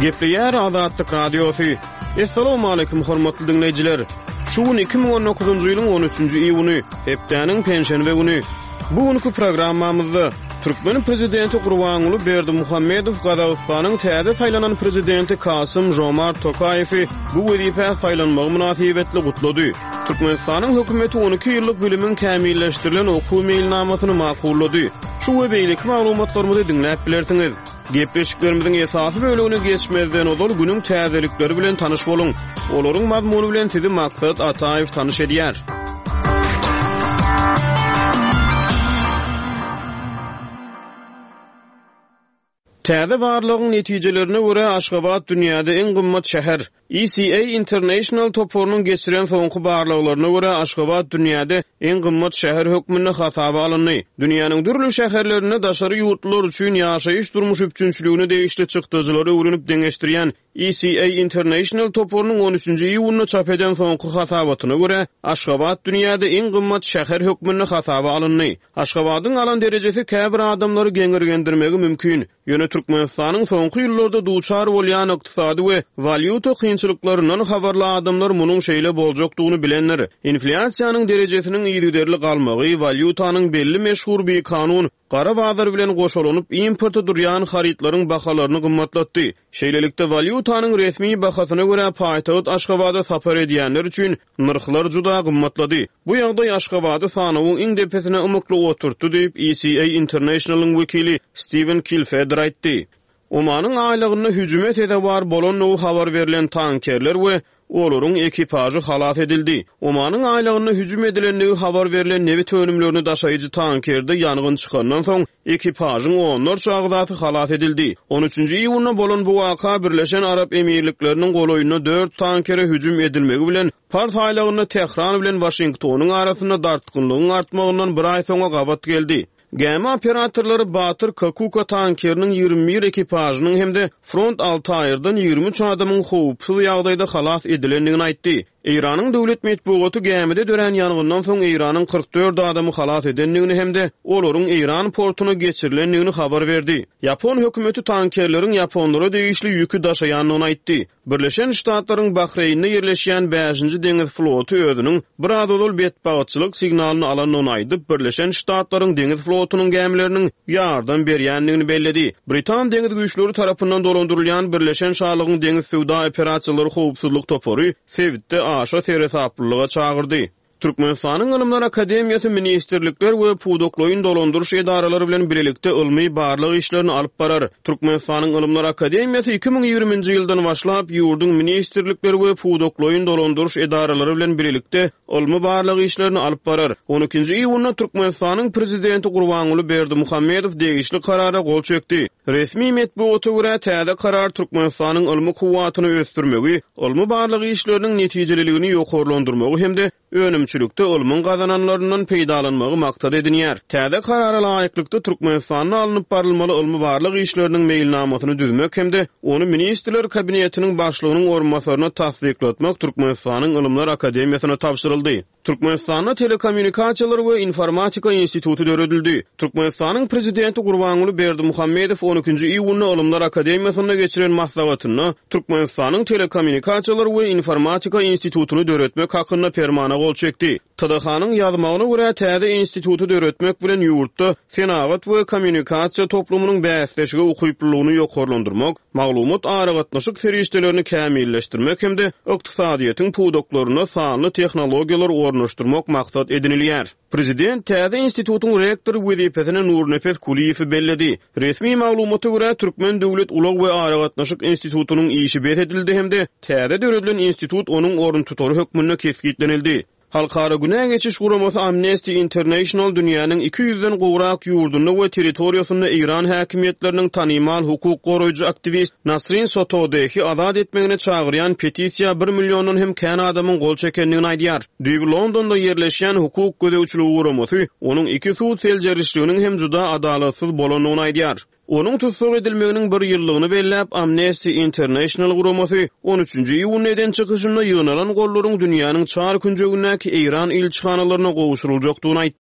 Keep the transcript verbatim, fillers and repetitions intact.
Gepleyer Azadlyk Radiosu. Assalamu alaykum hormatly dinleyijiler. Şuun iki ming on dokuzuncu ýylyň on üçünji iýuny, hepdeniň penşenbe güni. Bugünkü programmamyzda Türkmen prezidenti Gurbanuly Berdimuhammedow Gazagystanyň täze saýlanan prezidenti Kasym Jomart Tokayewi bu wezipe saýlanmagy münasibetli gutlady. Türkmenistanyň hökümeti on iki ýyllyk bilimiň kämilleşdirilen okuw mailnamasyny makullady. Şu we beýlik maglumatlarymyzy dinläp bilersiňiz. Gepleşiklerimizin esasy bölügüne geçmezden odol günüň täzelikleri bilen tanyş boluň. Olaryň mazmuny bilen sizi Maksat Ataýew tanyş edýär. Täze barlygyň netijelerine görä Aşgabat dünýäde iň gymmat şäher. E C A International toporunyň geçiren soňky barlyklaryna görä Aşgabat dünýäde iň gymmat şäher hökmüne hasaba alyndy. Dünýäniň dürli şäherlerine daşary ýurtlar üçin ýaşaýyş durmuş üçünçiligini değişli çykdyjylary öwrenip deňeşdirýän E C A International toporunyň on üçünji iýunyna çap eden soňky hasabatyna görä Aşgabat dünýäde iň gymmat şäher hökmüne hasaba alyndy. Aşgabatyň alan derejesi käbir adamlary geňirgendirmegi mümkin. Ýöne Türkmenistanyň soňky ýyllarda duçar bolýan ykdysady we valyuta kynçylyklarynyň habarly adamlar munyň şeýle boljakdygyny bilenler. Inflasiýanyň derejesiniň ýygyderli galmagy, valyutanyň belli meşhur bir kanun, gara bazar bilen goşulanyp importa durýan haritlaryň bahalaryny gymmatlatdy. Şeýlelikde valyutanyň resmi bahasyna görä paýtagat Aşgabada sapar edýänler üçin narxlar juda gymmatlady. Bu ýagdaý Aşgabady sanawyň iň depesine umykly oturtdy diýip E C A International'yň wekili Steven Kilfeder aýtdy. Omanyň aýlygyna hüjüm ede bar bolan o habar berilen tankerler we olaryň ekipajy halat edildi. Omanyň aýlygyna hüjüm edilenligi habar berilen nevi tönümlerini daşaýjy tankerde ýangyn çykandan soň ekipagyň onlar çagdaty halat edildi. on üçünji iýunyna bolan bu waka Birleşen Arap Emirlikleriniň goloýuna dört tankere hüjüm edilmegi bilen Fars aýlygyna Tehran bilen Washingtonyň arasynda dartgynlygyň artmagyndan bir aý soňa gabat geldi. Gemi operatorlary Batyr Kakuka tankeriniň ýygrimi bir ekipajynyň hemde front altı aýyrdan ýygrimi üç adamyň howpsuz ýagdaýda halas edilendigini aýtdy. İranyň döwlet medeniýeti gemide dören ýangyndan soň İranyň kırk dört adamy halas edenligini hemde olaryň İran portuna geçirilenligini habar berdi. Yapon hökümeti tankerleriň Yaponlara degişli ýükü daşaýanyny aýtdy. Birleşen Ştatlaryň Bahreýnde ýerleşýän beşinji deňiz floty özüniň bir adadol betbagatçylyk signalyny alanyny aýdyp Birleşen Ştatlaryň deňiz flotynyň gemileriniň ýardam berýänligini belledi. Britan deňiz güýçleri tarapyndan dolandyrylýan Birleşen Şarlygyň deňiz sowda operatsiýalary howpsuzlyk topory Sevitde aşa seresaplyga çağırdy. Türkmenistanyň Ilymlar Akademiýasy ministrlikler we pudokloýun dolandyryş edaralary bilen birlikde ilmi barlyk işlerini alyp barar. Türkmenistanyň Ilymlar Akademiýasy iki ming ýygrimiňji ýyldan başlap ýurduň ministrlikler we pudokloýun dolandyryş edaralary bilen birlikde ilmi barlyk işlerini alyp barar. on ikinji iýunyna Türkmenistanyň prezidenti Gurbanuly Berdimuhammedow degişli karara gol çekdi. Resmi medeniýete görä täze karar Türkmenistanyň ilmi kuwwatyny ösdürmegi, ilmi barlyk işleriniň netijelerligini ýokarlandyrmagy hemde önümçülükde ilmiň gazananlaryndan peýdalanmagy maksat edinýär. Täze karara laýyklykda Türkmenistanyň alınıp barylmaly ilmi barlyk işleriniň mailnamasyny düzmek hemde onu ministrler kabinetiniň başlygynyň orunmasaryna tasdiklatmak Türkmenistanyň Ilymlar Akademiýasyna tapşyryldy. Türkmenistanyň Telekommunikasiýalar we Informatika instituty döredildi. Türkmenistanyň prezidenti Gurbanuly Berdimuhammedow on ikinji iýunyna Ilymlar Akademiýasyna geçiren maslahatyny Türkmenistanyň Telekommunikasiýalar we Informatika institutyny döretmek hakyna fermana gol çekdi. T D H-nyň ýazmagyna görä täze instituty döretmek bilen ýurtda senagat we kommunikasiýa toplumynyň bäsleşigi ukyplylygyny ýokarlandyrmak, maglumat aragatnaşyk feriştelerini kämilleşdirmek hemde ykdysadyýetyň pudoklaryna sanly tehnologiýalar ornaşdyrmak maksat edinilýär. Prezident täze institutyň rektory wezipesine Nurnefes Kuliýewi belledi. Resmi maglumata görä Türkmen Döwlet Ulag we Aragatnaşyk institutynyň işi beredildi hemde täze döredilen institut onuň orun tutary hökmüne kesgitlenildi. Halkara günä geçiş guramasy Amnesty International dünýäniň iki ýüzden gowrak ýurdunda we territoriýasynda İran häkimetleriniň tanymal hukuk goraýjy aktivist Nasrin Sotodehi azad etmegine çagyrýan petisiýa bir milliondon hem kän adamyň gol çekenligini aýdýar. Düýb Londonda ýerleşýän hukuk gödäwçiligi guramasy onuň iki suud seljerişliginiň hem juda adalatsyz bolanyny aýdýar. Onun tutsak edilmeginin bir ýyllygyny bellep Amnesty International guramasy on üçünji iýun eden çykyşynda ýynalan gollaryň dünýäniň çar künjegindäki İran ilçihanalaryna gowuşuruljakdygyny aýtdy.